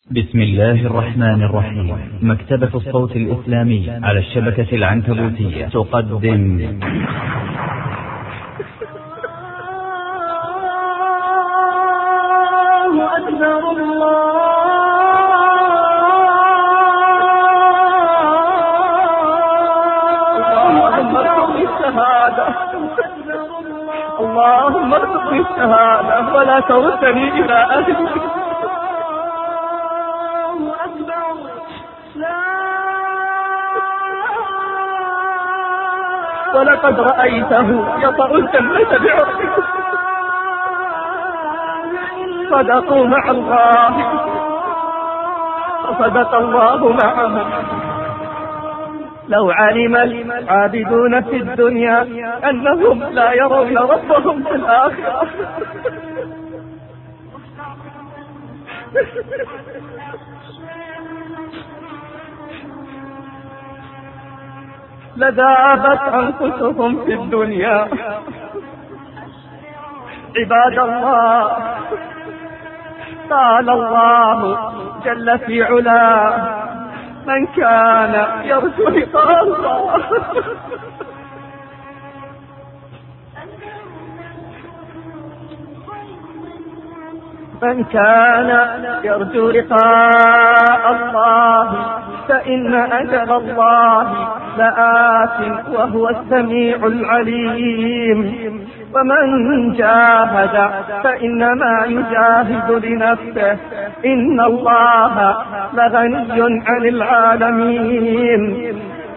بسم الله الرحمن الرحيم. مكتبة الصوت الإسلامي على الشبكة العنكبوتية تقدم أكبر الله اللهم ارزقني الشهادة ولا تردني إلى أهلي. ولقد رأيته يطأ الجنة بعرضه. صدقوا مع الله وصدق الله معهم. لو علم العابدون في الدنيا أنهم لا يرون ربهم في الآخرة لذابت أنفسهم في الدنيا. عباد الله، قال الله جل في علاه: من كان يرجو لقاء الله من كان يرجو لقاء الله فإن أجل الله لآت وهو السميع العليم. ومن جاهد فإنما يجاهد لنفسه، إن الله لغني عن العالمين.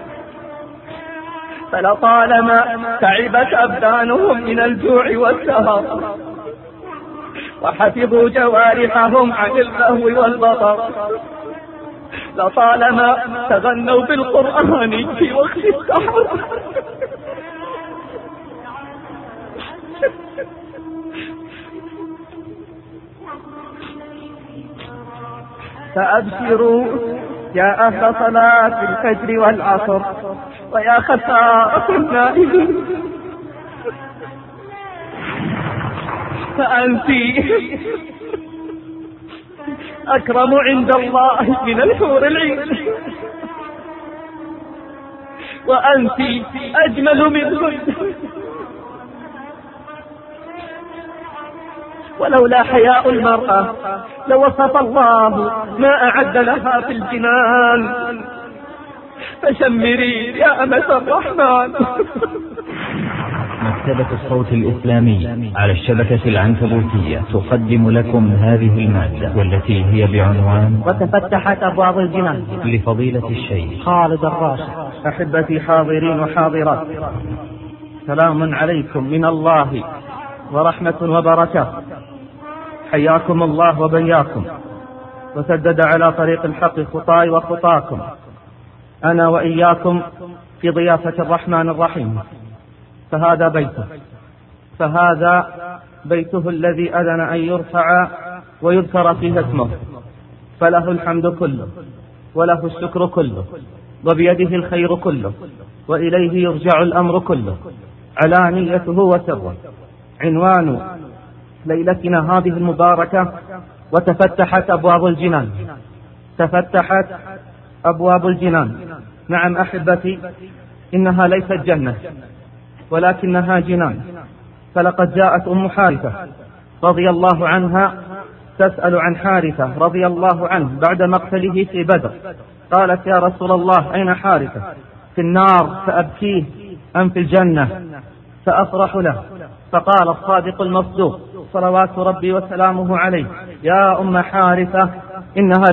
فلطالما تعبت أبدانهم من الجوع والسهر، وحفظوا جوارحهم عن اللهو والبطر. لطالما تغنوا بالقرآن في وقت السحر، فأبشروا يا أهل صلاة الفجر والعصر، ويا خسارة النائمين، فأنت أكرم عند الله من الحور العين، وأنت أجمل منهن. ولولا حياء المرأة لوصف الله ما أعد لها في الجنان. فشمري يا أمة الرحمن. مكتبة الصوت الإسلامي على الشبكة العنكبوتية تقدم لكم هذه المادة، والتي هي بعنوان وتفتحت أبواب الجنان لفضيلة الشيخ خالد الراشد. أحبتي حاضرين وحاضرات، سلام عليكم من الله ورحمة وبركة. حياكم الله وبياكم، وسدد على طريق الحق خطاي وخطاكم، أنا وإياكم في ضيافة الرحمن الرحيم. فهذا بيته الذي أذن أن يرفع ويذكر فيه اسمه، فله الحمد كله وله الشكر كله، وبيده الخير كله، وإليه يرجع الأمر كله، علانيته وسره. عنوان ليلتنا هذه المباركة: وتفتحت أبواب الجنان. تفتحت أبواب الجنان. نعم أحبتي، إنها ليست جنة ولكنها جنان. فلقد جاءت أم حارثة رضي الله عنها تسأل عن حارثة رضي الله عنه بعد مقتله في بدر. قالت: يا رسول الله، أين حارثة؟ في النار فأبكيه أم في الجنة فأفرح له؟ فقال الصادق المصدوق صلوات ربي وسلامه عليه: يا أم حارثة، إنها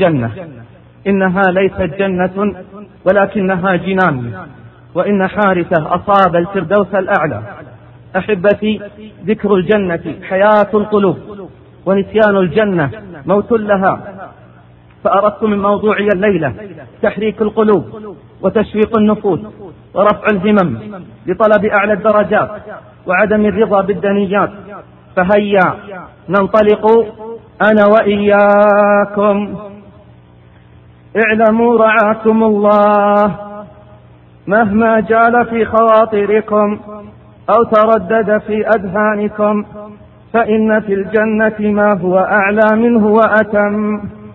ليست جنة ولكنها جنان، وإن حارثة أصاب الفردوس الأعلى. أحبتي، ذكر الجنة حياة القلوب، ونسيان الجنة موت لها. فأردت من موضوعي الليلة تحريك القلوب وتشويق النفوس ورفع الهمم لطلب أعلى الدرجات وعدم الرضا بالدنيات. فهيا ننطلق أنا وإياكم. اعلموا رعاكم الله مهما جال في خواطركم أو تردد في أذهانكم، فإن في الجنة ما هو أعلى منه وأتم.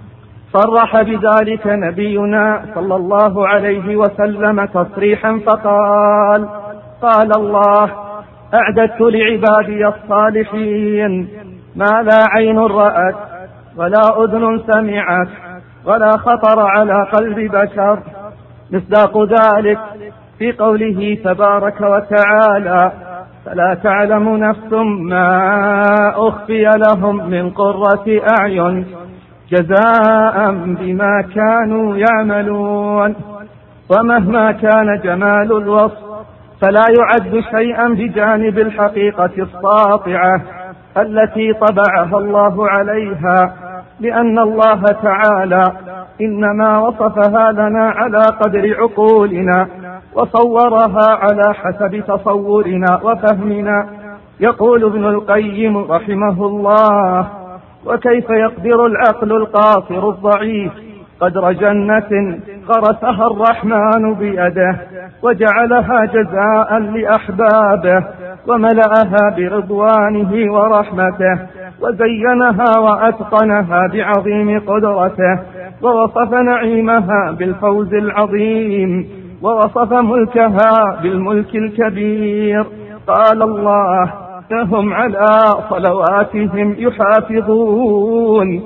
صرح بذلك نبينا صلى الله عليه وسلم تصريحا فقال: قال الله: أعددت لعبادي الصالحين ما لا عين رأت ولا أذن سمعت ولا خطر على قلب بشر. مصداق ذلك في قوله تبارك وتعالى: فلا تعلم نفس ما أخفي لهم من قرة أعين جزاء بما كانوا يعملون. ومهما كان جمال الوصف فلا يعد شيئا بجانب الحقيقة الساطعة التي طبعها الله عليها، لأن الله تعالى إنما وصفها لنا على قدر عقولنا وصورها على حسب تصورنا وفهمنا. يقول ابن القيم رحمه الله: وكيف يقدر العقل القاصر الضعيف قدر جنة غرسها الرحمن بيده وجعلها جزاء لأحبابه وملأها برضوانه ورحمته وزينها وأتقنها بعظيم قدرته ووصف نعيمها بالفوز العظيم ووصف ملكها بالملك الكبير. قال الله: هم على صلواتهم يحافظون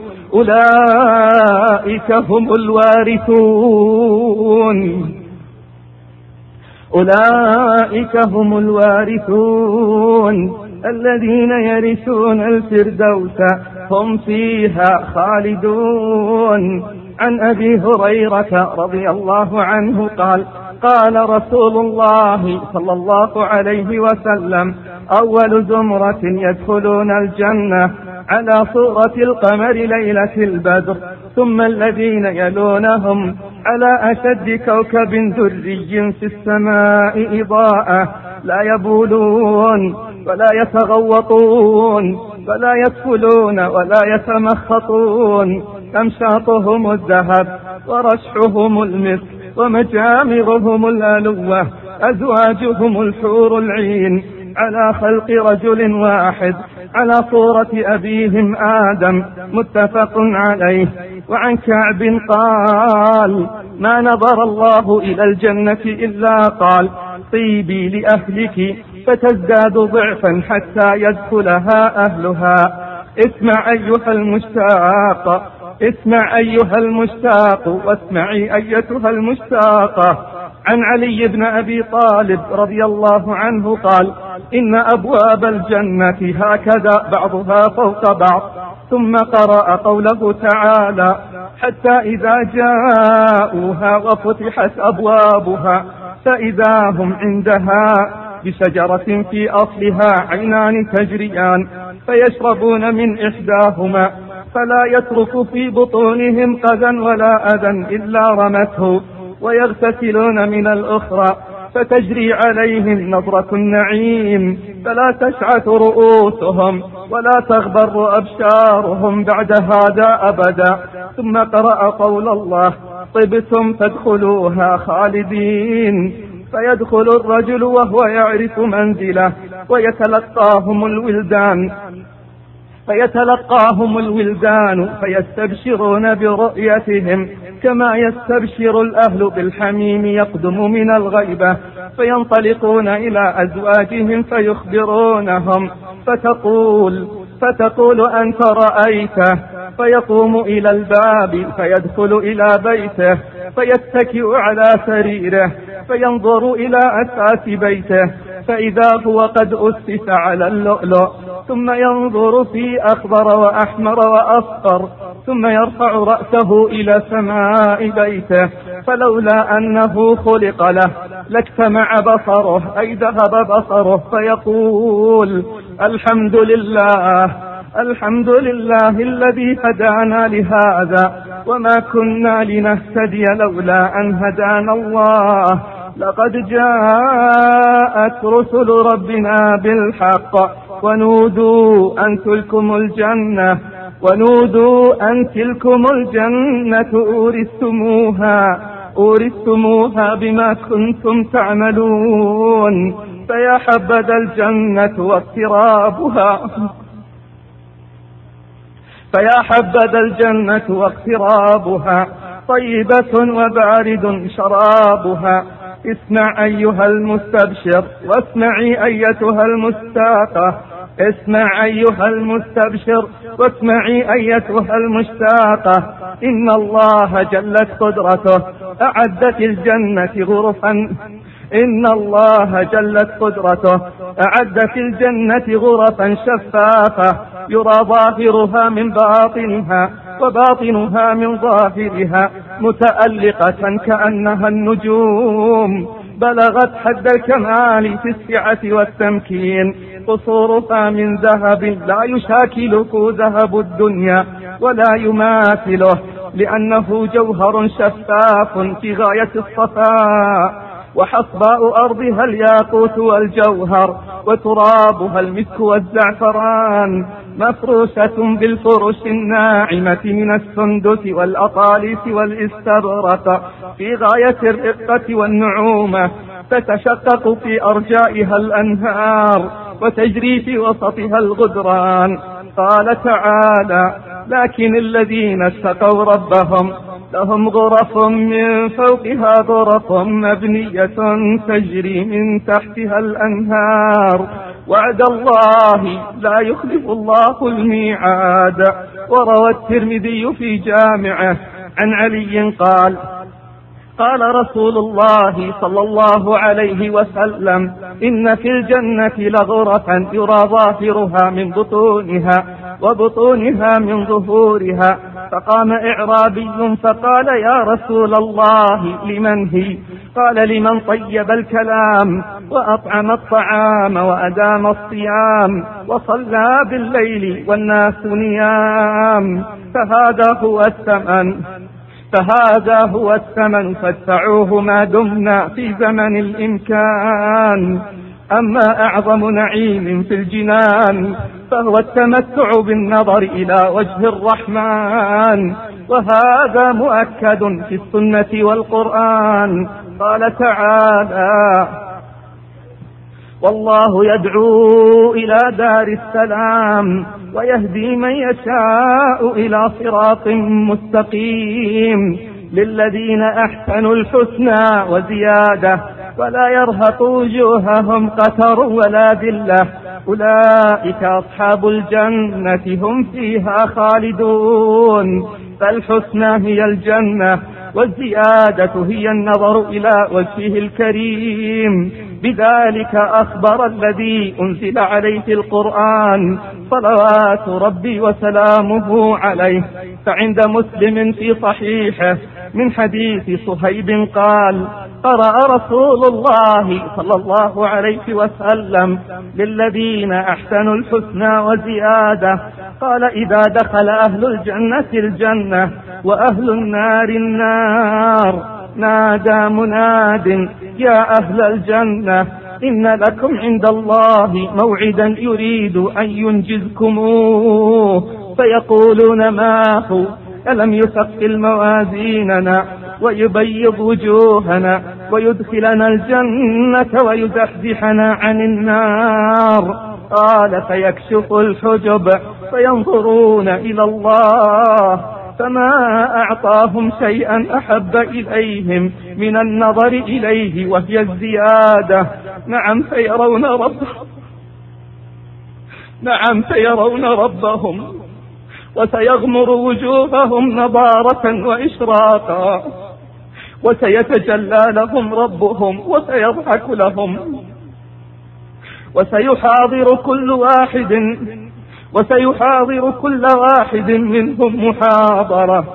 أولئك هم الوارثون أولئك هم الوارثون الذين يرثون الفردوس هم فيها خالدون. عن أبي هريرة رضي الله عنه قال: قال رسول الله صلى الله عليه وسلم: أول زمرة يدخلون الجنة على صورة القمر ليلة البدر، ثم الذين يلونهم على أشد كوكب دري في السماء إضاءة لا يبولون ولا يتغوطون ولا يدخلون ولا يتمخطون، أمشاطهم الذهب ورشحهم المسك ومجامرهم الألوة، أزواجهم الحور العين، على خلق رجل واحد على صورة أبيهم آدم، متفق عليه. وعن كعب قال: ما نظر الله إلى الجنة إلا قال: طيبي لأهلك فتزداد ضعفا حتى يدخلها أهلها. اسمع أيها المشتاق، اسمع أيها المشتاق، واسمعي أيتها المشتاقة. عن علي بن أبي طالب رضي الله عنه قال: إن أبواب الجنة هكذا بعضها فوق بعض. ثم قرأ قوله تعالى: حتى إذا جاءوها وفتحت أبوابها فإذا هم عندها بشجرة في أصلها عينان تجريان فيشربون من إحداهما فلا يترك في بطونهم قذى ولا أذى إلا رمته، ويغتسلون من الأخرى فتجري عليهم نظرة النعيم فلا تشعث رؤوسهم ولا تغبر أبشارهم بعد هذا أبدا. ثم قرأ قول الله: طبتم فادخلوها خالدين. فيدخل الرجل وهو يعرف منزله فيتلقاهم الولدان فيستبشرون برؤيتهم كما يستبشر الأهل بالحميم يقدم من الغيبة، فينطلقون إلى أزواجهم فيخبرونهم فتقول: أنت رأيته؟ فيقوم إلى الباب فيدخل إلى بيته فيتكئ على سريره فينظر إلى أساس بيته فإذا هو قد أسس على اللؤلؤ، ثم ينظر في أخضر وأحمر وأصفر، ثم يرفع رأسه إلى سماء بيته فلولا أنه خلق له لاجتمع بصره أي ذهب بصره، فيقول: الحمد لله الذي هدانا لهذا وما كنا لنهتدي لولا أن هدانا الله، لقد جاءت رسل ربنا بالحق ونودوا أن تلكم الجنة أورثتموها بما كنتم تعملون. فيا حبذا الجنة فيا حبذا الجنة واقترابها، طيبة وبارد شرابها. اسمع أيها المستبشر واسمعي أيتها المستاقة، اسمع أيها المستبشر واسمعي أيتها المشتاقة. إن الله جلت قدرته أعدت الجنة غرفا، إن الله جلت قدرته أعدت الجنة غرفا شفافة يرى ظاهرها من باطنها وباطنها من ظاهرها، متألقة كأنها النجوم، بلغت حد الكمال في السعة والتمكين. قصورها من ذهب لا يشاكله ذهب الدنيا ولا يماثله، لأنه جوهر شفاف في غاية الصفاء. وحصباء أرضها الياقوت والجوهر، وترابها المسك والزعفران، مفروشة بالفرش الناعمة من السندس والأطالس والاستبرق، في غاية الرقة والنعومة. تتشقق في أرجائها الأنهار، وتجري في وسطها الغدران. قال تعالى: لكن الذين اتقوا ربهم لهم غرف من فوقها غرف مبنية تجري من تحتها الأنهار، وعد الله لا يخلف الله الميعاد. وروى الترمذي في جامعه عن علي قال: قال رسول الله صلى الله عليه وسلم: إن في الجنة لغرفا يرى ظاهرها من بطونها وبطونها من ظهورها. فقام إعرابي فقال: يا رسول الله لمن هي؟ قال: لمن طيب الكلام وأطعم الطعام وأدام الصيام وصلى بالليل والناس نيام. فهذا هو الثمن فادفعوه ما دمنا في زمن الإمكان. أما أعظم نعيم في الجنان فهو التمتع بالنظر إلى وجه الرحمن، وهذا مؤكد في السنة والقرآن. قال تعالى: والله يدعو إلى دار السلام ويهدي من يشاء إلى صراط مستقيم. للذين أحسنوا الحسنى وزيادة ولا يرهق وجوههم قتر ولا ذلة، أولئك أصحاب الجنة هم فيها خالدون. فالحسنى هي الجنة، والزيادة هي النظر إلى وجهه الكريم. بذلك أخبر الذي أنزل عليه القرآن صلوات ربي وسلامه عليه. فعند مسلم في صحيحه من حديث صهيب قال: قرأ رسول الله صلى الله عليه وسلم: للذين أحسنوا الحسنى وزيادة. قال: إذا دخل أهل الجنة الجنة وأهل النار النار، نادى مناد: يا أهل الجنة، إن لكم عند الله موعدا يريد أن ينجزكموه. فيقولون: ما هو؟ ألم يثقل موازيننا ويبيض وجوهنا ويدخلنا الجنة ويزحزحنا عن النار. قال: فيكشف الحجب فينظرون إلى الله، فما أعطاهم شيئا أحب إليهم من النظر إليه وهي الزيادة. نعم سيرون ربهم وسيغمر وجوههم نضارة وإشراقا، وسيتجلى لهم ربهم وسيضحك لهم، وسيحاضر كل واحد منهم محاضرة.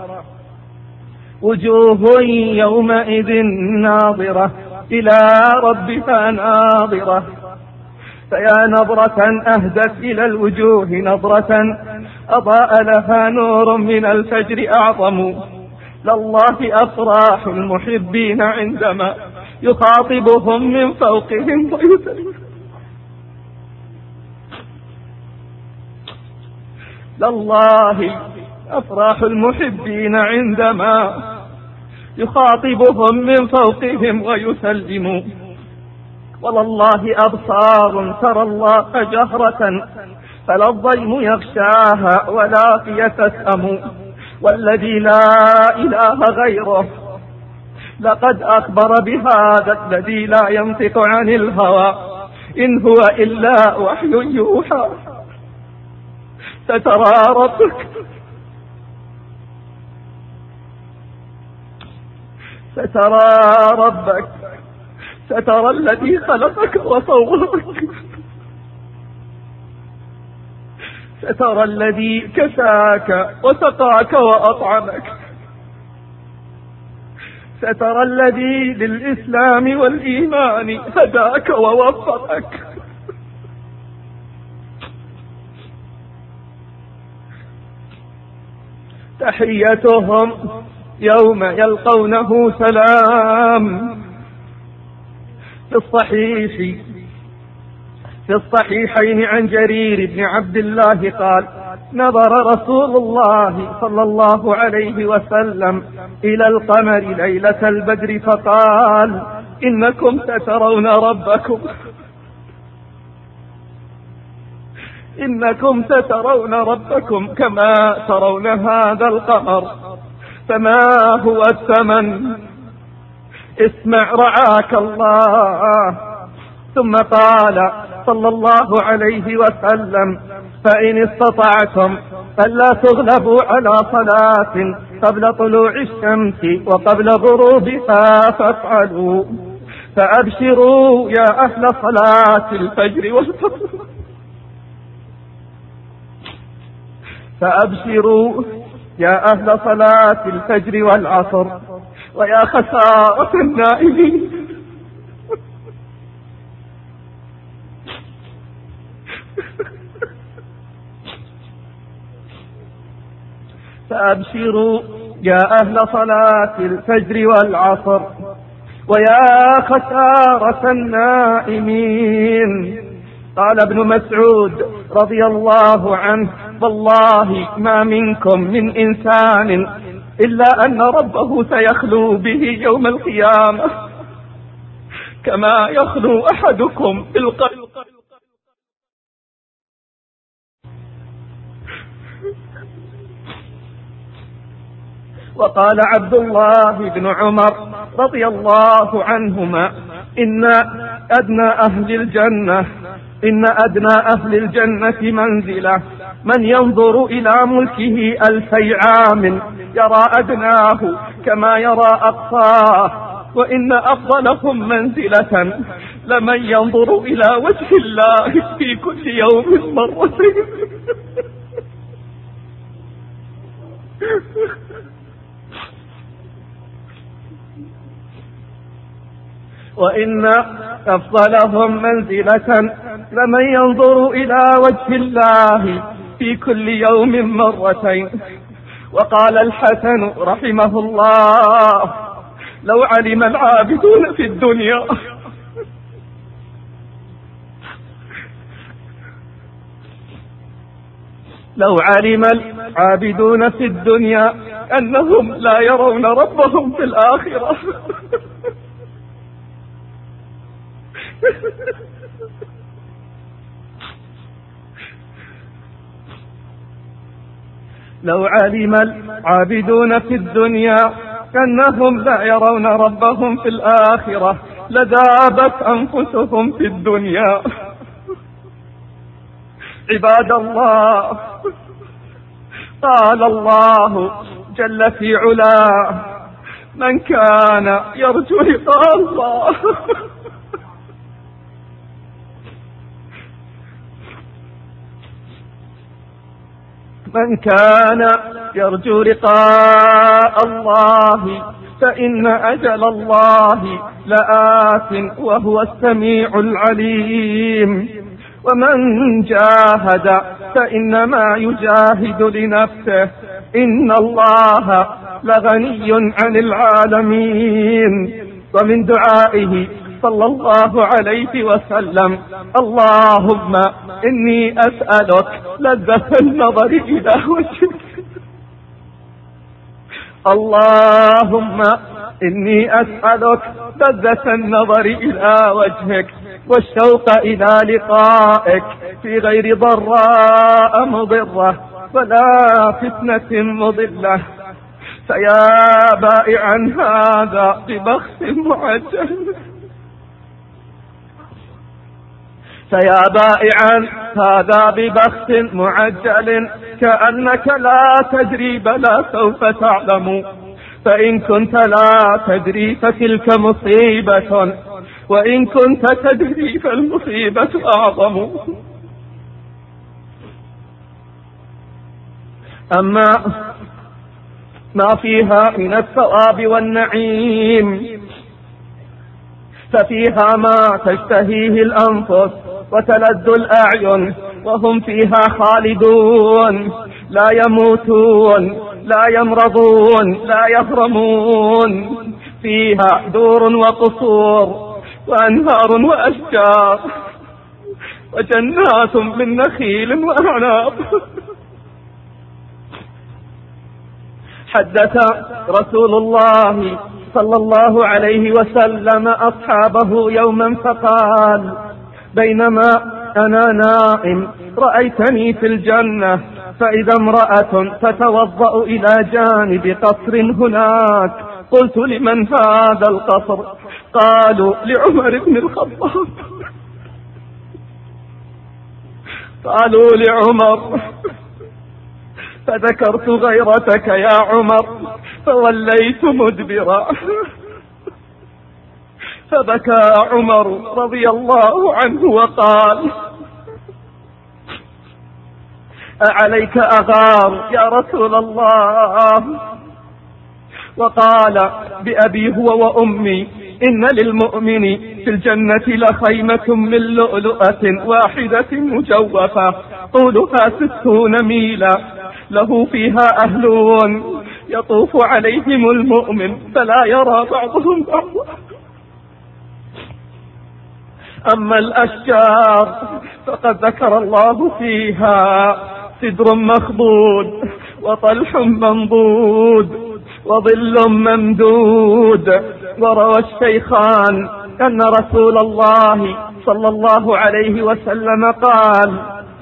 وجوه يومئذ ناظرة إلى ربها ناظرة. فيا نظرة أهدت إلى الوجوه نظرة أضاء لها نور من الفجر أعظم. لله أفراح المحبين عندما يخاطبهم من فوقهم ويسلم. لله أفراح المحبين عندما يخاطبهم من فوقهم ولله أبصار ترى الله جهرة فلا الضيم يغشاها ولا هي تسأم، والذي لا إله غيره لقد أخبر بهذا الذي لا ينطق عن الهوى إن هو إلا وحي يوحى. سترى ربك، سترى ربك، سترى الذي خلقك وصورك، سترى الذي كساك وسقاك وأطعمك، سترى الذي للإسلام والإيمان هداك ووفقك. تحيتهم يوم يلقونه سلام. في الصحيحين عن جرير بن عبد الله قال: نظر رسول الله صلى الله عليه وسلم إلى القمر ليلة البدر فقال: إنكم سترون ربكم، إنكم سترون ربكم كما ترون هذا القمر، فما هو الثمن؟ اسمع رعاك الله. ثم قال صلى الله عليه وسلم: فإن استطعتم فلا تغلبوا على صلاة قبل طلوع الشمس وقبل غروبها فافعلوا، فأبشروا يا أهل صلاة الفجر والفجر، فأبشروا يا أهل صلاة الفجر والعصر، ويا خسارة النائمين. فأبشروا يا أهل صلاة الفجر والعصر، ويا خسارة النائمين. قال ابن مسعود رضي الله عنه: والله ما منكم من إنسان إلا أن ربه سيخلو به يوم القيامة كما يخلو أحدكم بالقلب. وقال عبد الله بن عمر رضي الله عنهما: إن أدنى أهل الجنة منزلة من ينظر إلى ملكه 2000 عام يرى أدناه كما يرى أقصاه، وإن أفضلهم منزلة لمن ينظر إلى وجه الله في كل يوم مرتين. وإن أفضلهم منزلة لمن ينظر إلى وجه الله في كل يوم مرتين. وقال الحسن رحمه الله: لو علم العابدون في الدنيا أنهم لا يرون ربهم في الآخرة لو علم العابدون في الدنيا أنهم لا يرون ربهم في الآخرة لذابت أنفسهم في الدنيا. عباد الله، قال الله جل في علاه: من كان يرجو لقاء الله من كان يرجو لقاء الله فإن أجل الله لآت وهو السميع العليم. ومن جاهد فإنما يجاهد لنفسه، إن الله لغني عن العالمين. ومن دعائه صلى الله عليه وسلم: اللهم إني أسألك لذة النظر إلى وجهك، اللهم إني أسألك لذة النظر إلى وجهك والشوق إلى لقائك في غير ضراء مضرة ولا فتنة مضلة. فيا بائعا هذا ببخس معجل، فيا بائعا هذا ببخس معجل، كأنك لا تدري بلى سوف تعلم. فإن كنت لا تدري فتلك مصيبة، وإن كنت تدري فالمصيبة أعظم. أما ما فيها من الثواب والنعيم ففيها ما تشتهيه الأنفس وتلذ الأعين، وهم فيها خالدون لا يموتون لا يمرضون لا يهرمون. فيها دور وقصور وأنهار وأشجار وجنات من نخيل وأعناب. حدث رسول الله صلى الله عليه وسلم أصحابه يوما فقال: بينما أنا نائم رأيتني في الجنة، فإذا امرأة تتوضأ إلى جانب قصر هناك. قلت: لمن هذا القصر؟ قالوا: لعمر بن الخطاب. قالوا لعمر، فذكرت غيرتك يا عمر فوليت مدبرا. فبكى عمر رضي الله عنه وقال: أعليك أغار يا رسول الله؟ وقال: بأبي هو وأمي إن للمؤمن في الجنة لخيمة من لؤلؤة واحدة مجوفة طولها 60 ميلا، له فيها أهلون يطوف عليهم المؤمن فلا يرى بعضهم بعضا. أما الأشجار فقد ذكر الله فيها: سدر مخضود وطلح منضود وظل ممدود. وروى الشيخان أن رسول الله صلى الله عليه وسلم قال: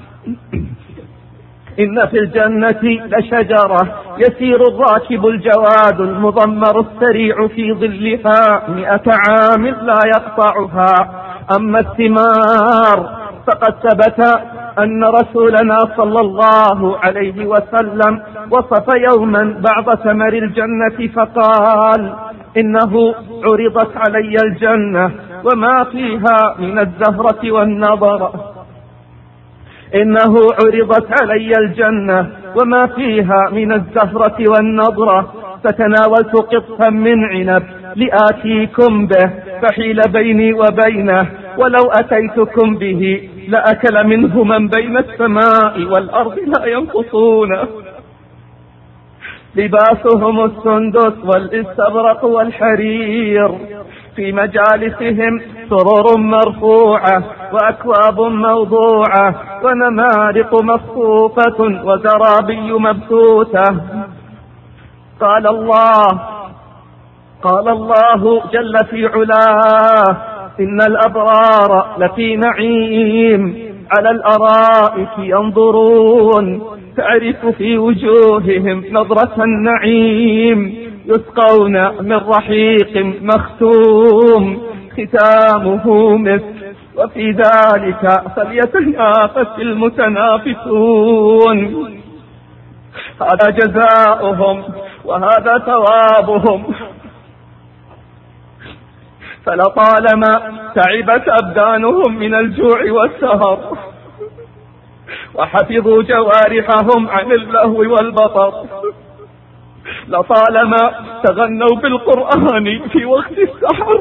إن في الجنة لشجرة يسير الراكب الجواد المضمر السريع في ظلها 100 عام لا يقطعها. أما الثمار فقد ثبت أن رسولنا صلى الله عليه وسلم وصف يوما بعض ثمر الجنة فقال: إنه عرضت علي الجنة وما فيها من الزهرة والنضرة. إنه عرضت علي الجنة وما فيها من الزهرة والنضرة، فتناولت قطفا من عنب لآتيكم به، فحيل بيني وبينه، ولو أتيتكم به لأكل منه من بين السماء والأرض لا ينقصون. لباسهم السندس والاستبرق والحرير، في مجالسهم سرر مرفوعة وأكواب موضوعة ونمارق مصفوفة وزرابي مبثوثة. قال الله جل في علاه: إن الأبرار لفي نعيم على الأرائك ينظرون، تعرف في وجوههم نظرة النعيم، يسقون من رحيق مختوم ختامه مسك، وفي ذلك فليتنافس المتنافسون. هذا جزاؤهم وهذا ثوابهم. فلطالما تعبت أبدانهم من الجوع والسهر، وحفظوا جوارحهم عن اللهو والبطر. لطالما تغنوا بالقرآن في وقت السحر.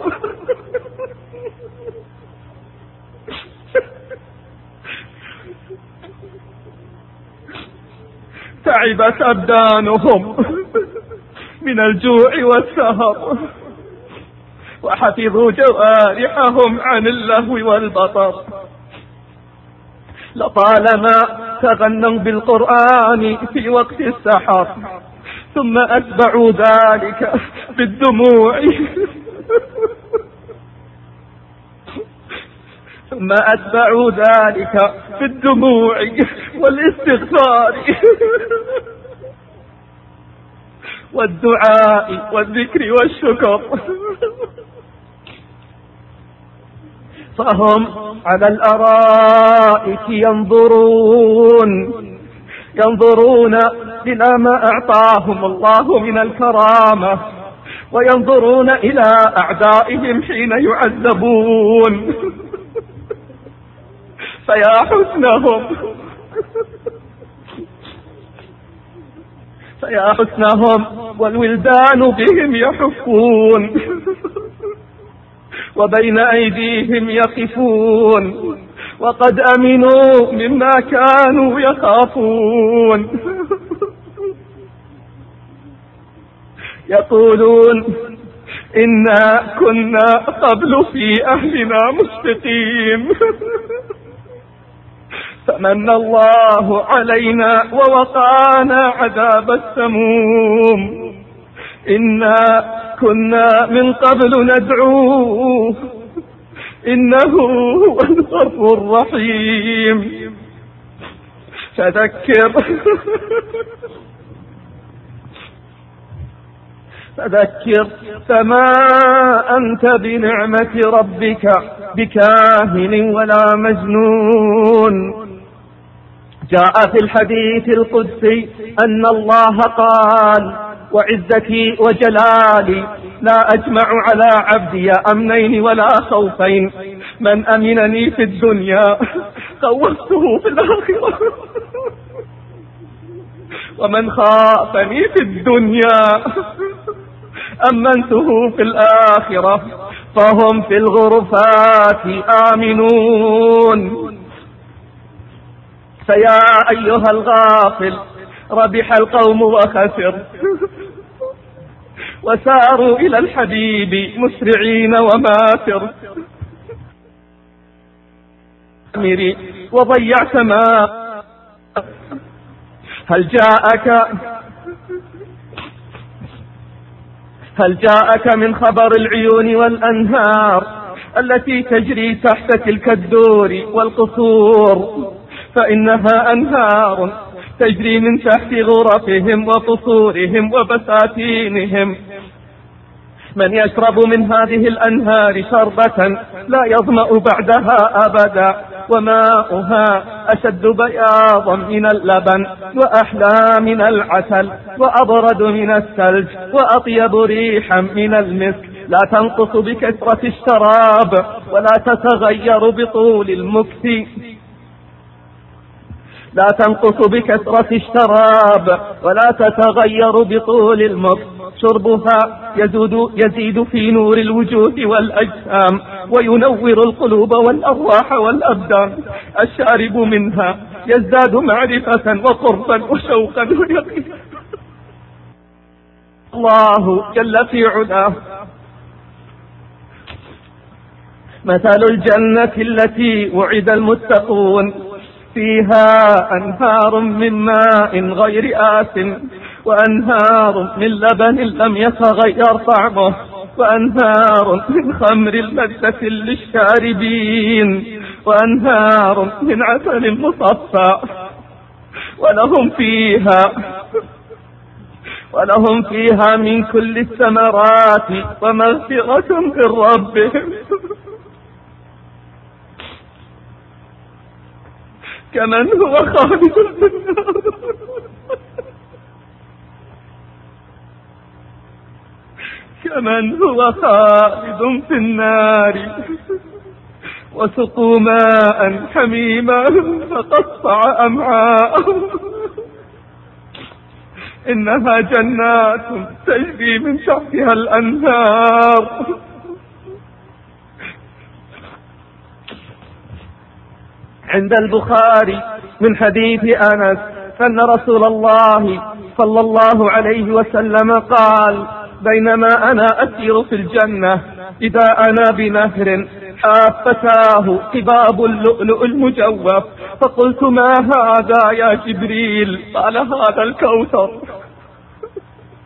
تعبت أبدانهم من الجوع والسهر، وحفظوا جوارحهم عن اللهو والبطر. لطالما تغنوا بالقرآن في وقت السحر، ثم أتبعوا ذلك بالدموع. ثم أتبعوا ذلك في الدموع والاستغفار والدعاء والذكر والشكر. فهم على الأرائك ينظرون إلى ما أعطاهم الله من الكرامة، وينظرون إلى أعدائهم حين يعذبون، فيا حسنهم والولدان بهم يحفون، وبين أيديهم يقفون، وقد أمنوا مما كانوا يخافون. يقولون إنا كنا قبل في أهلنا مشفقين، فمن الله علينا ووقانا عذاب السموم، إنا كنا من قبل ندعوه إنه هو البر الرحيم. فذكر فما أنت بنعمة ربك بكاهن ولا مجنون. جاء في الحديث القدسي أن الله قال: وعزتي وجلالي لا أجمع على عبدي أمنين ولا خوفين، من أمنني في الدنيا خوفته في الآخرة، ومن خافني في الدنيا أمنته في الآخرة. فهم في الغرفات آمنون. فيا أيها الغافل، ربح القوم وخسر، وساروا إلى الحبيب مسرعين وماثر، وضيعت ما هل جاءك من خبر العيون والأنهار التي تجري تحت تلك الدور والقصور؟ فإنها أنهار تجري من تحت غرفهم وقصورهم وبساتينهم. من يشرب من هذه الأنهار شربة لا يظمأ بعدها أبدا، وماؤها أشد بياضا من اللبن، وأحلى من العسل، وأبرد من الثلج، وأطيب ريحا من المسك، لا تنقص بكثرة الشراب ولا تتغير بطول المكث. لا تنقص بكثرة الشراب ولا تتغير بطول المكث. شربها يزيد في نور الوجوه والأجسام، وينور القلوب والأرواح والأبدان. الشارب منها يزداد معرفة وقربا وشوقا ويقينا. الله جل في علاه: مثل الجنة التي وعد المتقون فيها أنهار من ماء غير آسن، وأنهار من لبن لم يتغير طعمه، وأنهار من خمر لذة للشاربين، وأنهار من عسل مصفى، ولهم فيها من كل الثمرات ومغفرة من ربهم. كمن هو خالد في النار، كمن هو خالد في النار، وسقوا ماء حميما فقطع أمعاءهم. إنها جنات تجري من تحتها الأنهار. عند البخاري من حديث أنس أن رسول الله صلى الله عليه وسلم قال: بينما أنا أسير في الجنة إذا أنا بنهر حافتاه قباب اللؤلؤ المجوف، فقلت: ما هذا يا جبريل؟ قال: هذا الكوثر.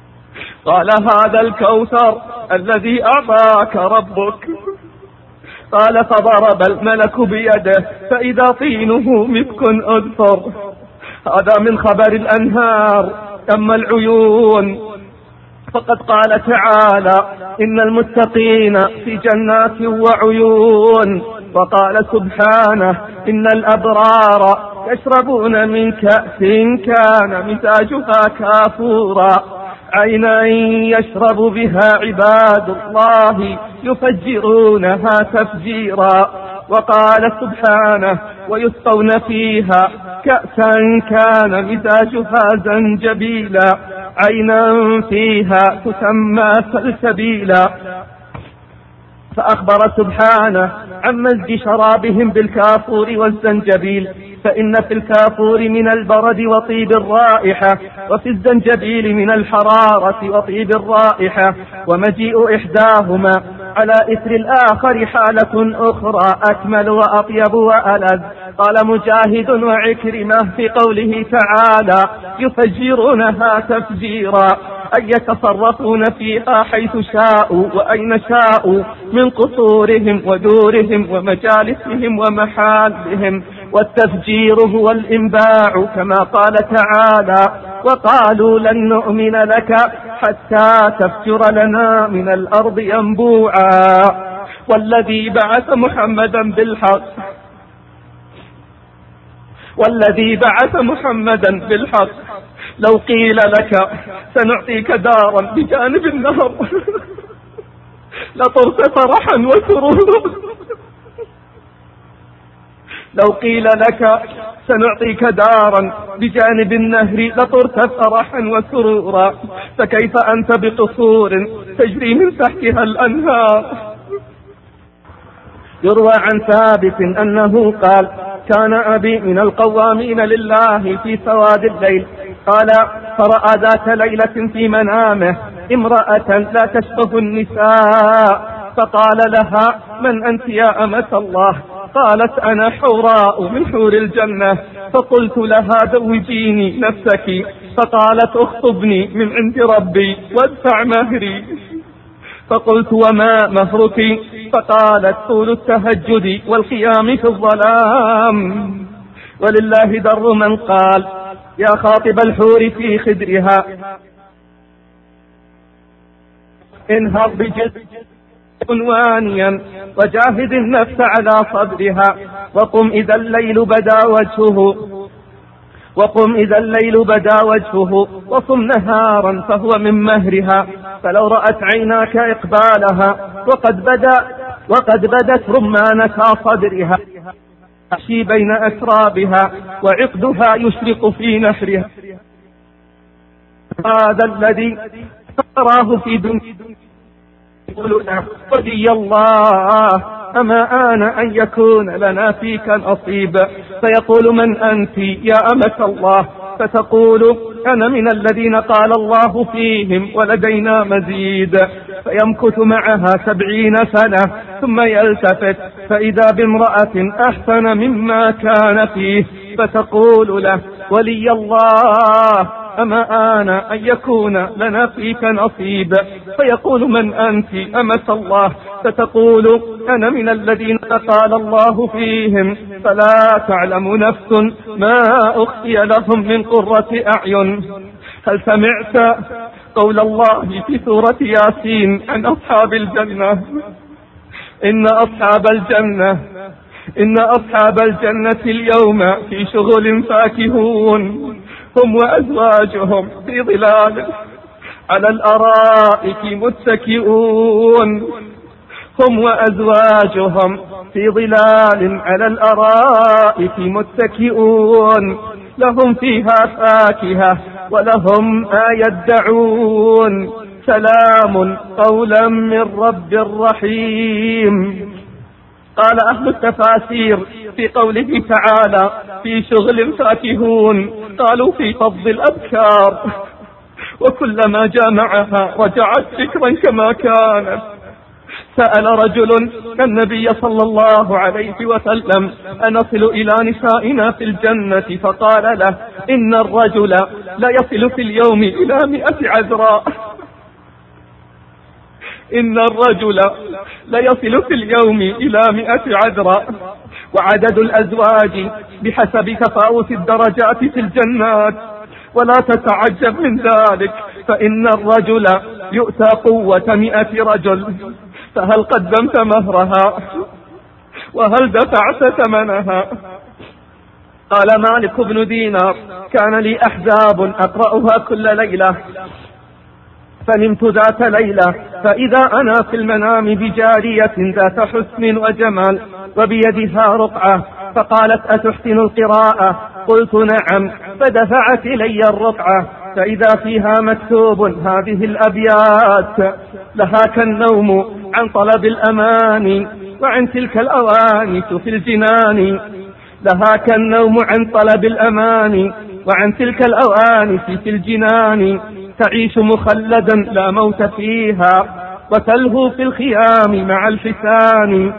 قال: هذا الكوثر الذي أعطاك ربك. قال فضرب الملك بيده فإذا طينه مسك أذفر. هذا من خبر الأنهار. أما العيون فقد قال تعالى إن المتقين في جنات وعيون. وقال سبحانه إن الأبرار يشربون من كأس كان مزاجها كافورا عينا يشرب بها عباد الله يفجرونها تفجيرا. وقال سبحانه ويسقون فيها كأسا كان مزاجها زنجبيلا عينا فيها تسمى سلسبيلا. فأخبر سبحانه عن مزج شرابهم بالكافور والزنجبيل، فإن في الكافور من البرد وطيب الرائحة، وفي الزنجبيل من الحرارة وطيب الرائحة، ومجيء إحداهما على إثر الآخر حالة أخرى أكمل وأطيب وألذ. قال مجاهد وعكرمة في قوله تعالى يفجرونها تفجيرا أي يتصرفون فيها حيث شاءوا وأين شاءوا من قصورهم ودورهم ومجالسهم ومحالهم. والتفجير هو الإنباع كما قال تعالى وقالوا لن نؤمن لك حتى تفجر لنا من الأرض ينبوعا. والذي بعث محمدا بالحق لو قيل لك سنعطيك دارا بجانب النهر لطرت فرحا وسرورا. لو قيل لك سنعطيك دارا بجانب النهر لطرت فرحا وسرورا، فكيف أنت بقصور تجري من تحتها الأنهار. يروى عن ثابت أنه قال كان أبي من القوامين لله في سواد الليل. قال فرأى ذات ليلة في منامه امرأة لا تشبه النساء، فقال لها من أنت يا أمة الله؟ قالت أنا حوراء من حور الجنة. فقلت لها زوجيني نفسك، فقالت اخطبني من عند ربي وادفع مهري. فقلت وما مهرك؟ فقالت طول التهجد والقيام في الظلام. ولله در من قال يا خاطب الحور في خدرها انهض بجد عنوانيا وجاهد النفس على صدرها، وقم إذا الليل بدا وجهه وصم نهارا فهو من مهرها. فلو رأت عيناك إقبالها وقد بدت رمانة صدرها تمشي بين أسرابها وعقدها يشرق في نحرها. هذا الذي تراه في دنيا ولي الله أما آن أن يكون لنا فيك نصيب. فيقول من أنت يا أمة الله؟ فتقول أنا من الذين قال الله فيهم ولدينا مزيد. فيمكث معها 70 سنة ثم يلتفت فإذا بامرأة أحسن مما كان فيه، فتقول له ولي الله أما آن أن يكون لنا فيك نصيب. فيقول من أنت أمة الله؟ فتقول أنا من الذين قال الله فيهم فلا تعلم نفس ما أخفي لهم من قرة أعين. هل سمعت قول الله في سورة ياسين عن أصحاب الجنة؟ إن أصحاب الجنة اليوم في شغل فاكهون هم وأزواجهم في ظلال على الأرائك متكئون. هم وأزواجهم في ظلال على الأرائك متكئون لهم فيها فاكهة ولهم ما يدعون. سلام قولا من رب رحيم. قال أهل التفاسير في قوله تعالى في شغل فاكهون قالوا في فضل الأبكار، وكلما جامعها رجعت فكرا كما كانت. سأل رجل النبي صلى الله عليه وسلم أنصل إلى نسائنا في الجنة؟ فقال له إن الرجل لا يصل في اليوم إلى 100 عذراء. إن الرجل ليصل في اليوم إلى 100 عذراء، وعدد الأزواج بحسب تفاوت الدرجات في الجنات. ولا تتعجب من ذلك، فإن الرجل يؤتى قوة 100 رجل. فهل قدمت مهرها؟ وهل دفعت ثمنها؟ قال مالك بن دينار: كان لي أحزاب أقرأها كل ليلة، فنمت ذات ليلة فإذا أنا في المنام بجارية ذات حسن وجمال وبيدها رقعة، فقالت: أتحسن القراءة؟ قلت: نعم. فدفعت إلي الرقعة فإذا فيها مكتوب هذه الأبيات: لها كالنوم عن طلب الأمان وعن تلك الأوانس في الجنان. لها كالنوم عن طلب الأمان وعن تلك الأوانس في الجنان. تعيش مخلدا لا موت فيها، وتلهو في الخيام مع الحسان.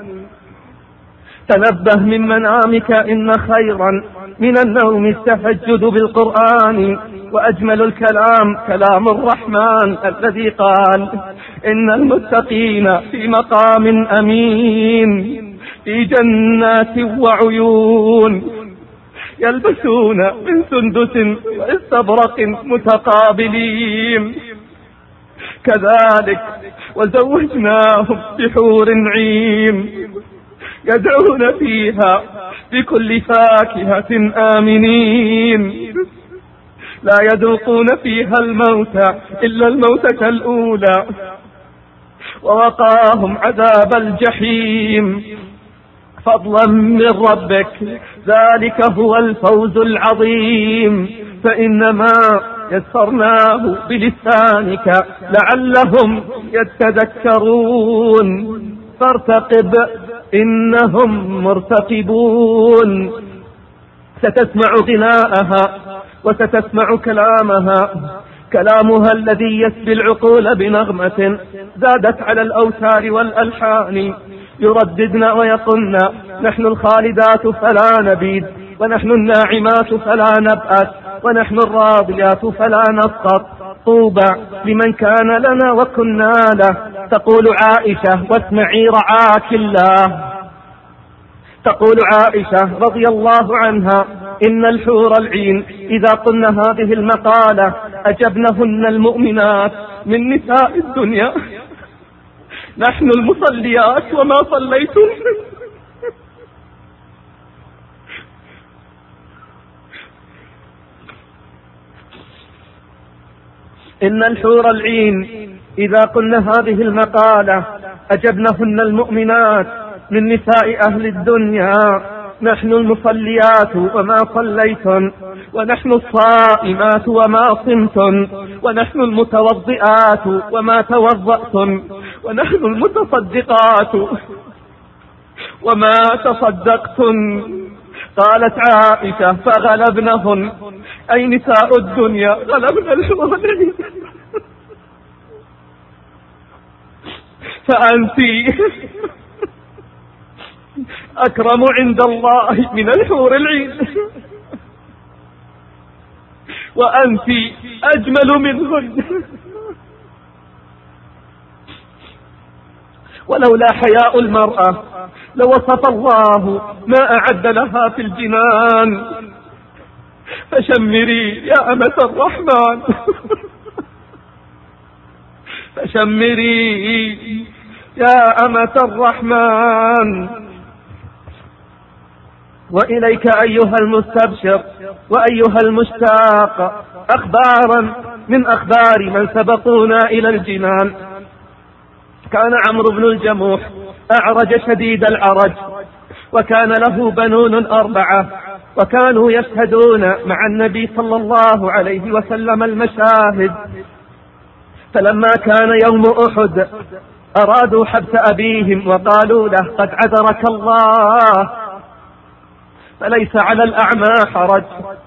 تنبه من منامك، إن خيرا من النوم التهجد بالقرآن. وأجمل الكلام كلام الرحمن الذي قال: إن المتقين في مقام أمين في جنات وعيون يلبسون من سندس واستبرق متقابلين. كذلك وزوجناهم بحور عين يدعون فيها بكل فاكهة آمنين، لا يذوقون فيها الموت إلا الموتة الأولى، ووقاهم عذاب الجحيم فضلا من ربك. ذلك هو الفوز العظيم. فإنما يسرناه بلسانك لعلهم يتذكرون. فارتقب إنهم مرتقبون. ستسمع غناءها وستسمع كلامها الذي يسبي العقول بنغمة زادت على الأوتار والألحان. يرددن ويقولن: نحن الخالدات فلا نبيد، ونحن الناعمات فلا نبأس، ونحن الراضيات فلا نسقط. طوبى لمن كان لنا وكنا له. تقول عائشة: واسمعي رعاك الله. تقول عائشة رضي الله عنها: إن الحور العين إذا قلن هذه المقالة أجبنهن المؤمنات من نساء الدنيا: نحن المصليات وما صليتم. إن الحور العين إذا قلن هذه المقالة أجبنهن المؤمنات من نساء أهل الدنيا: نحن المصليات وما صليتن، ونحن الصائمات وما صمتن، ونحن المتوضئات وما توضأتن، ونحن المتصدقات وما تصدقتن. قالت عائشة: فغلبنهن، أي نساء الدنيا غلبنا الحور العين. فأنت أكرم عند الله من الحور العين، وأنت أجمل منهن. ولولا حياء المرأة لوصف الله ما أعد لها في الجنان. فشمري يا أمة الرحمن، فشمري يا أمة الرحمن. وإليك أيها المستبشر وأيها المشتاق أخبارا من أخبار من سبقونا إلى الجنان. كان عمرو بن الجموح أعرج شديد العرج، وكان له بنون 4، وكانوا يشهدون مع النبي صلى الله عليه وسلم المشاهد. فلما كان يوم أحد أرادوا حبس أبيهم وقالوا له: قد عذرك الله، فليس على الأعمى حرج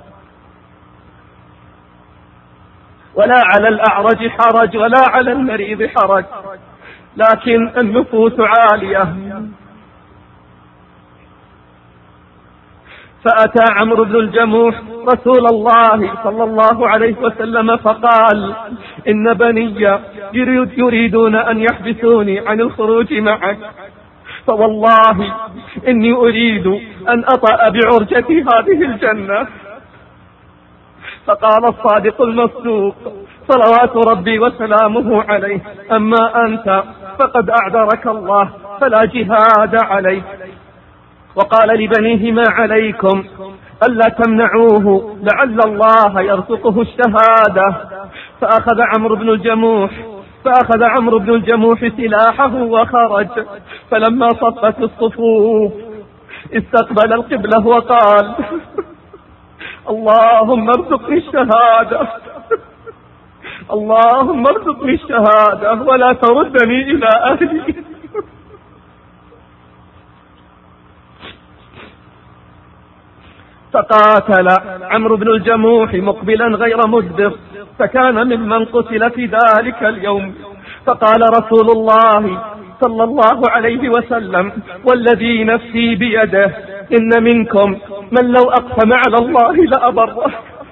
ولا على الأعرج حرج ولا على المريض حرج، لكن النفوس عالية. فأتى عمرو بن الجموح رسول الله صلى الله عليه وسلم فقال: إن بني يريدون أن يحبسوني عن الخروج معك، فوالله إني أريد أن أطأ بعرجتي هذه الجنة. فقال الصادق المصدوق صلوات ربي وسلامه عليه: أما أنت فقد أعذرك الله فلا جهاد عليك. وقال لبنيه: ما عليكم ألا تمنعوه لعل الله يرزقه الشهادة. فأخذ عمرو بن الجموح سلاحه وخرج، فلما صفت الصفوف استقبل القبلة وقال: اللهم ارزقني الشهادة، اللهم ارزقني الشهادة ولا تردني إلى أهلي. فقاتل عمرو بن الجموح مقبلا غير مدبر، فكان ممن قتل في ذلك اليوم. فقال رسول الله صلى الله عليه وسلم: والذي نفسي بيده إن منكم من لو أقسم على الله لأبره.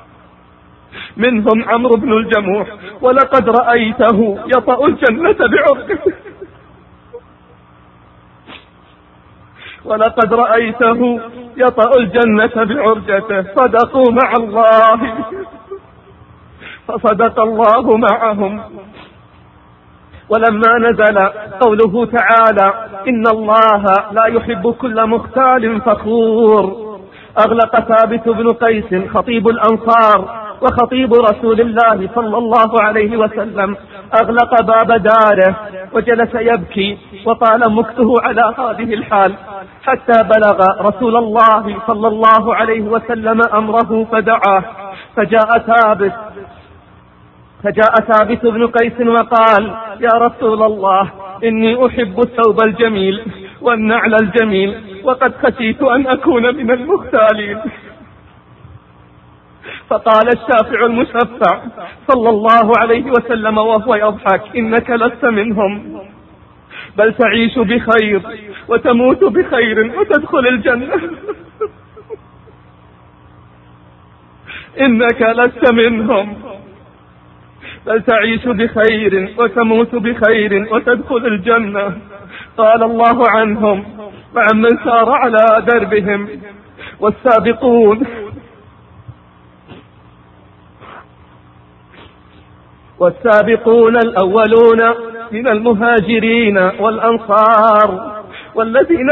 منهم عمرو بن الجموح، ولقد رأيته يطأ الجنة بعرقه، ولقد رأيته يطأ الجنة بعرجته. صدقوا مع الله فصدق الله معهم. ولما نزل قوله تعالى: إن الله لا يحب كل مختال فخور، أغلق ثابت بن قيس خطيب الأنصار وخطيب رسول الله صلى الله عليه وسلم، أغلق باب داره وجلس يبكي، وطال مكته على هذه الحال حتى بلغ رسول الله صلى الله عليه وسلم أمره فدعاه. فجاء ثابت بن قيس وقال: يا رسول الله، إني أحب الثوب الجميل والنعل الجميل، وقد خشيت أن أكون من المختالين. فقال الشافع المشفع صلى الله عليه وسلم وهو يضحك: إنك لست منهم، بل تعيش بخير وتموت بخير وتدخل الجنة. إنك لست منهم، بل تعيش بخير وتموت بخير وتدخل الجنة. قال الله عنهم وعمن سار على دربهم: والسابقون الأولون من المهاجرين والأنصار والذين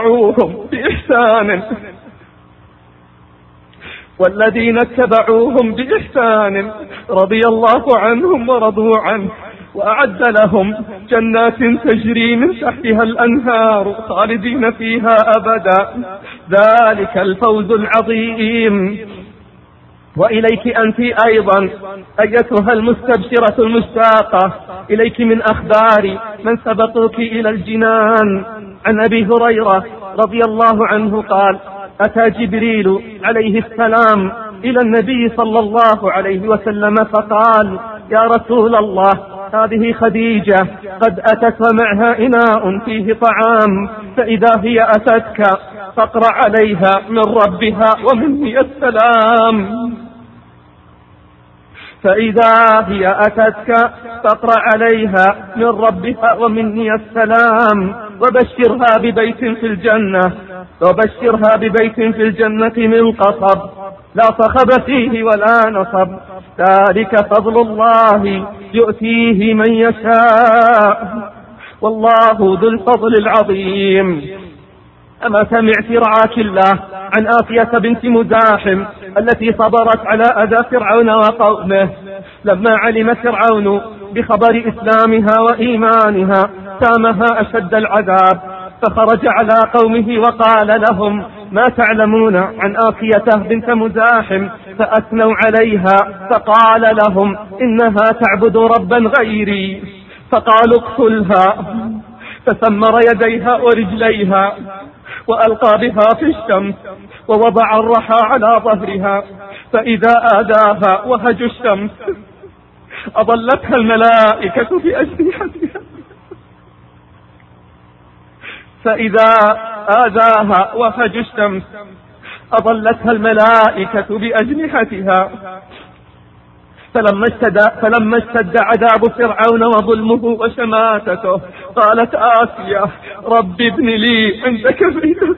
اتبعوهم بإحسان رضي الله عنهم ورضوا عنه، وأعد لهم جنات تجري من تحتها الأنهار خالدين فيها أبدا، ذلك الفوز العظيم. وإليك أنت أيضا أيتها المستبشرة المشتاقة، إليك من أخبار من سبقوك إلى الجنان. عن أبي هريرة رضي الله عنه قال: أتى جبريل عليه السلام إلى النبي صلى الله عليه وسلم فقال: يا رسول الله، هذه خديجة قد أتت ومعها إناء فيه طعام، فإذا هي أتتك فاقرأ عليها من ربها ومني السلام. فإذا هي أتتك فاقرأ عليها من ربها ومني السلام، وبشرها ببيت في الجنة من قصب لا صخب فيه ولا نصب، ذلك فضل الله يؤتيه من يشاء، والله ذو الفضل العظيم. أما سمعت رعاك الله عن آسية بنت مزاحم التي صبرت على أذى فرعون وقومه، لما علم فرعون بخبر إسلامها وإيمانها سامها أشد العذاب، فخرج على قومه وقال لهم: ما تعلمون عن آسية بنت مزاحم؟ فأثنوا عليها، فقال لهم: إنها تعبد ربا غيري. فقالوا: اقتلها. فسمر يديها ورجليها وألقى بها في الشمس، ووضع الرحى على ظهرها، فإذا آذاها وهج الشمس أظلتها الملائكة في أجنحتها، فإذا آذاها وهج الشمس أظلتها الملائكة بأجنحتها. فلما اشتد عذاب فرعون وظلمه وشماتته قالت آسيا رب ابن لي عندك بيتا.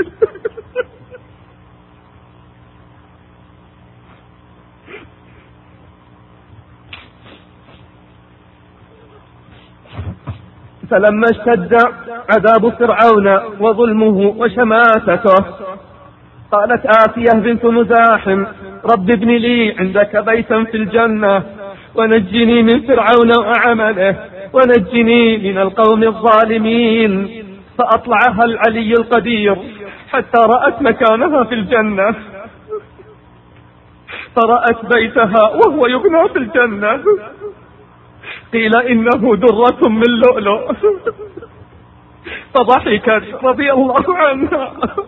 فلما اشتد عذاب فرعون وظلمه وشماتته قالت آسيا بنت مزاحم رب ابن لي عندك بيتا في الجنة ونجني من فرعون وعمله ونجني من القوم الظالمين. فأطلعها العلي القدير حتى رأت مكانها في الجنة، فرأت بيتها وهو يبنى في الجنة، قيل إنه درة من لؤلؤ، فضحكت رضي الله عنها،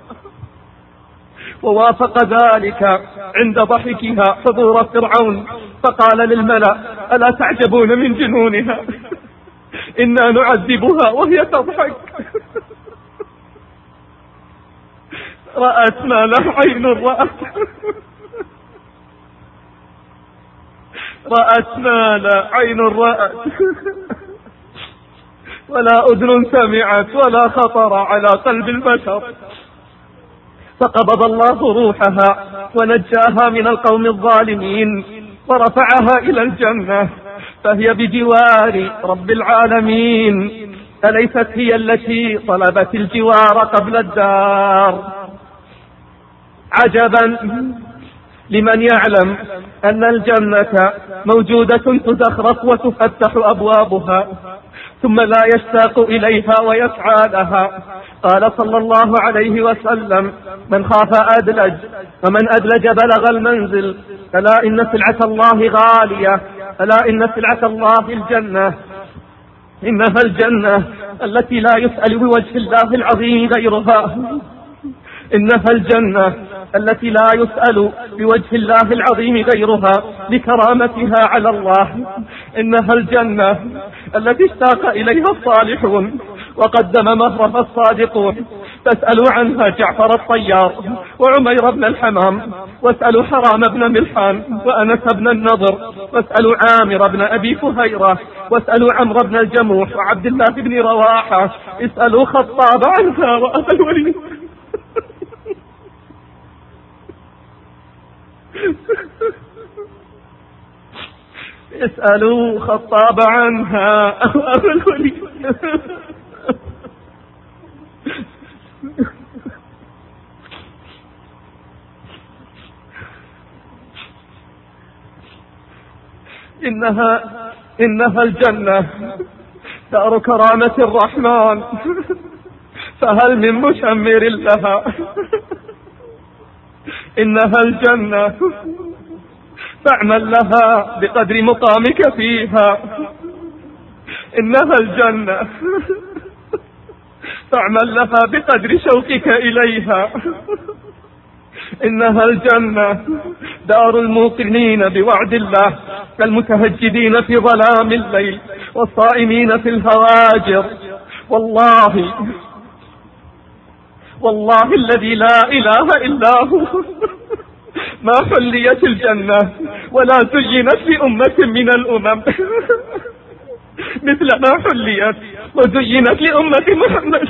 ووافق ذلك عند ضحكها حضور فرعون، فقال للملأ ألا تعجبون من جنونها؟ إنا نعذبها وهي تضحك. رأت ما لا عين رأت، رأت ما لا عين رأت ولا أذن سمعت ولا خطر على قلب البشر. فقبض الله روحها ونجاها من القوم الظالمين ورفعها إلى الجنة، فهي بجوار رب العالمين. أليست هي التي طلبت الجوار قبل الدار؟ عجبا لمن يعلم أن الجنة موجودة تزخرف وتفتح أبوابها ثم لا يشتاق إليها ويسعى لها. قال صلى الله عليه وسلم من خاف أدلج ومن أدلج بلغ المنزل. ألا إن سلعة الله غالية، ألا إن سلعة الله الجنة، إنها الجنة التي لا يسأل بوجه الله العظيم غيرها، إنها الجنة التي لا يسأل بوجه الله العظيم غيرها لكرامتها على الله، إنها الجنة التي اشتاق إليها الصالحون وقدم مهرها الصادقون. فاسألوا عنها جعفر الطيار وعمير بن الحمام، واسألوا حرام بن ملحان وأنس بن النضر، واسألوا عامر بن أبي فهيرة، واسألوا عمرو بن الجموح وعبد الله بن رواحة، اسألوا خطاب عنها وأبا الوليد. اسألوا خطاب عنها وأبا الوليد. إنها الجنة دار كرامة الرحمن، فهل من مشمر لها؟ إنها الجنة فاعمل لها بقدر مقامك فيها، إنها الجنة فاعمل لها بقدر شوقك إليها، إنها الجنة دار الموقنين بوعد الله المتهجدين في ظلام الليل والصائمين في الهواجر. والله الذي لا إله إلا هو ما حليت الجنة ولا زينت لأمة من الأمم مثل ما حليت وزينت لأمة محمد.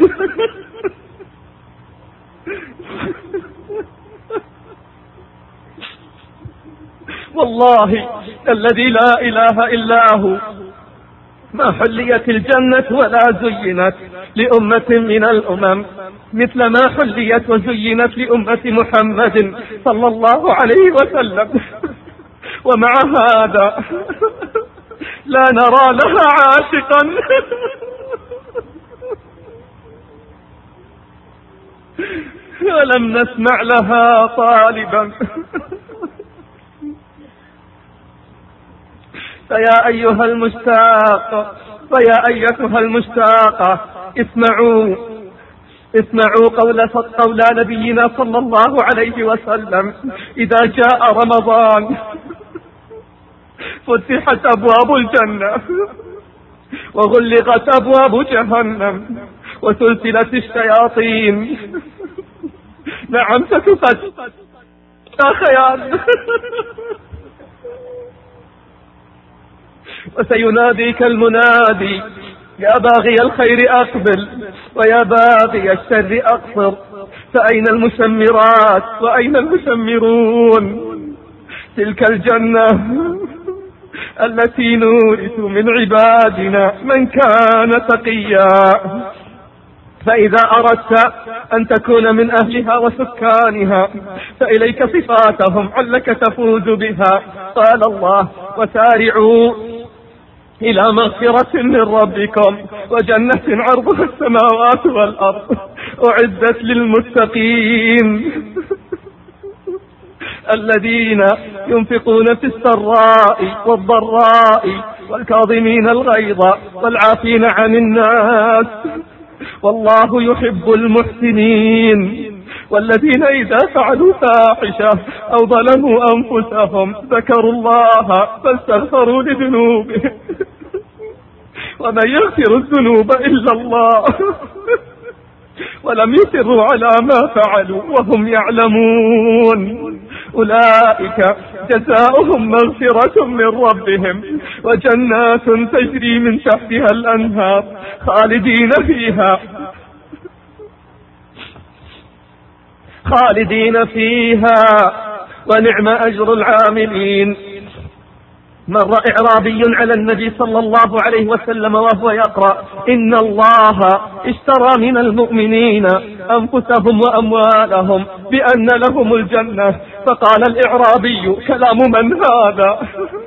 والله الذي لا إله إلا هو ما حليت الجنة ولا زينت لأمة من الأمم مثل ما حليت وزينت لأمة محمد صلى الله عليه وسلم. ومع هذا لا نرى لها عاشقا ولم نسمع لها طالبا. فيا أيها المشتاق فيا أيتها المشتاقة اسمعوا قول نبينا صلى الله عليه وسلم إذا جاء رمضان فتحت أبواب الجنة وغلقت أبواب جهنم وسلسلت الشياطين. نعم ستفد يا خيال. وسيناديك المنادي يا باغي الخير أقبل ويا باغي الشر أقصر، فأين المشمرات وأين المشمرون؟ تلك الجنة التي نورث من عبادنا من كان تقيا. فإذا أردت أن تكون من أهلها وسكانها فإليك صفاتهم علك تفوز بها. قال الله: وسارعوا إلى مغفرة من ربكم وجنة عرضها السماوات والأرض أعدت للمتقين الذين ينفقون في السراء والضراء والكاظمين الغيظ والعافين عن الناس والله يحب المحسنين. والذين إذا فعلوا فاحشة أو ظلموا أنفسهم ذكروا الله فاستغفروا لذنوبهم ومن يغفر الذنوب إلا الله ولم يصروا على ما فعلوا وهم يعلمون أولئك جزاؤهم مغفرة من ربهم وجنات تجري من تحتها الأنهار خالدين فيها ونعم أجر العاملين. مر إعرابي على النبي صلى الله عليه وسلم وهو يقرأ: إن الله اشترى من المؤمنين أنفسهم وأموالهم بأن لهم الجنة. فقال الإعرابي: كلام من هذا؟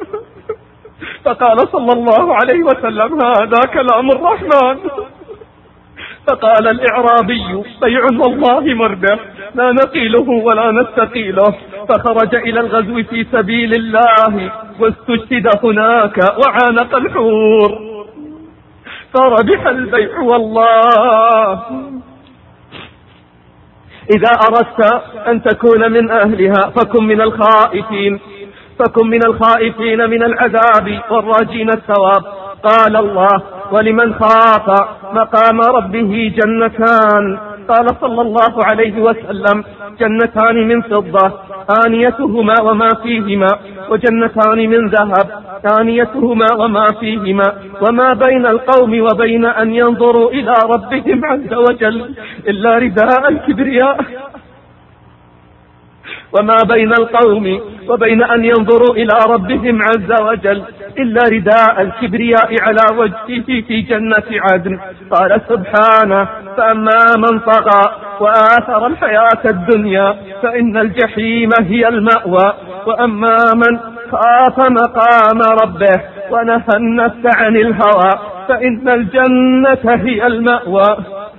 فقال صلى الله عليه وسلم: هذا كلام الرحمن. فقال الإعرابي: بيع والله مربح لا نقيله ولا نستقيله. فخرج إلى الغزو في سبيل الله واستشهد هناك وعانق الحور فربح البيع والله. إذا أردت أن تكون من أهلها فكن من الخائفين من العذاب والراجين الثواب. قال الله: ولمن خاف مقام ربه جنتان. قال صلى الله عليه وسلم: جنتان من فضة آنيتهما وما فيهما، وجنتان من ذهب آنيتهما وما فيهما، وما بين القوم وبين أن ينظروا إلى ربهم عز وجل إلا رداء الكبرياء. وما بين القوم وبين أن ينظروا إلى ربهم عز وجل إلا رداء الكبرياء على وجهه في جنة عدن. قال سبحانه: فأما من طغى وآثر الحياة الدنيا فإن الجحيم هي المأوى، وأما من خاف مقام ربه ونهى النفس عن الهوى فإن الجنة هي المأوى.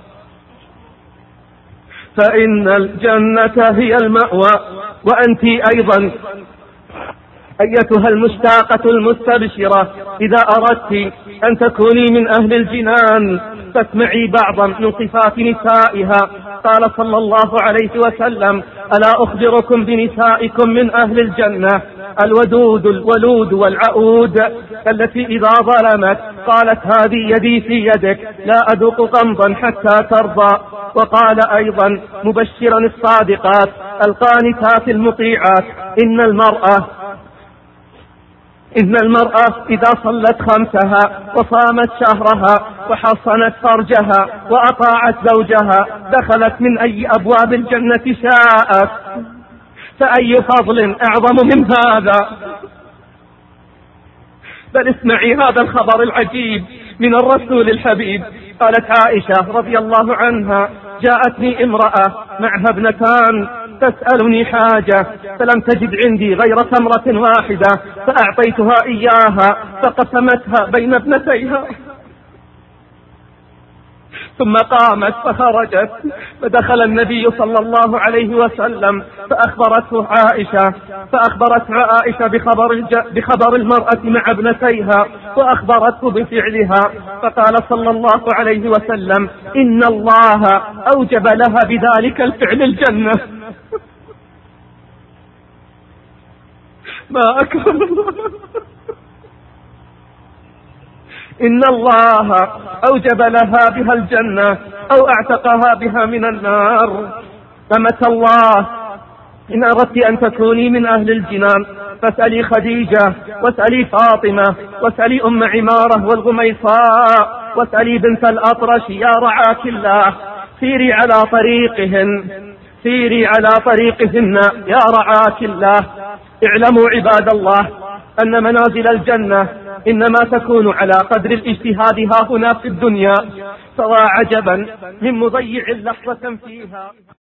وأنت أيضا أيتها المشتاقة المستبشرة إذا أردت أن تكوني من أهل الجنان فاسمعي بعضا من صفات نسائها. قال صلى الله عليه وسلم: ألا أخبركم بنسائكم من أهل الجنة؟ الودود الولود والعؤود التي إذا ظلمت قالت: هذه يدي في يدك لا أذوق قمضا حتى ترضى. وقال أيضا مبشرا الصادقات القانتات المطيعات: إن المرأة إذا صلت خمسها وصامت شهرها وحصنت فرجها وأطاعت زوجها دخلت من أي أبواب الجنة شاءت. فأي فضل أعظم من هذا؟ بل اسمعي هذا الخبر العجيب من الرسول الحبيب. قالت عائشة رضي الله عنها: جاءتني امرأة معها ابنتان تسألني حاجة فلم تجد عندي غير تمرة واحدة فأعطيتها إياها فقسمتها بين ابنتيها، ثم قامت فخرجت فدخل النبي صلى الله عليه وسلم فأخبرته عائشة بخبر المرأة مع ابنتيها وأخبرته بفعلها. فقال صلى الله عليه وسلم: إن الله أوجب لها بذلك الفعل الجنة. ما أكرم الله! إن الله أوجب لها بها الجنة أو أعتقها بها من النار. أمة الله، إن أردت أن تكوني من أهل الجنان فاسألي خديجة، واسألي فاطمة، واسألي أم عمارة والغميصاء، واسألي بنت الأطرش، يا رعاك الله. سيري على طريقهن، سيري على طريقهن يا رعاك الله. اعلموا عباد الله أن منازل الجنة إنما تكون على قدر الاجتهاد ها هنا في الدنيا، فوا عجبا من مضيع لحظة فيها.